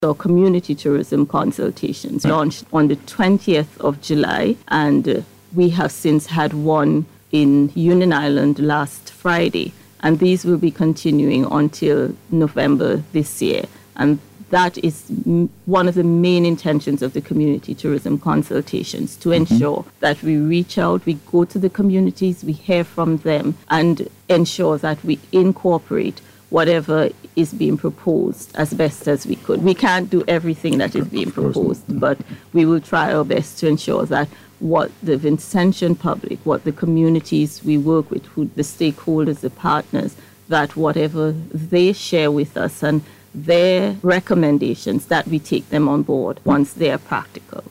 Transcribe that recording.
So community tourism consultations launched on the 20th of July, and we have since had one in Union Island last Friday, and these will be continuing until November this year. And that is one of the main intentions of the community tourism consultations, to ensure that we reach out, we go to the communities, we hear from them, and ensure that we incorporate whatever is being proposed as best as we could. We can't do everything that is being proposed, but we will try our best to ensure that what the Vincentian public, what the communities we work with, who, the stakeholders, the partners, that whatever they share with us and their recommendations, that we take them on board once they are practical.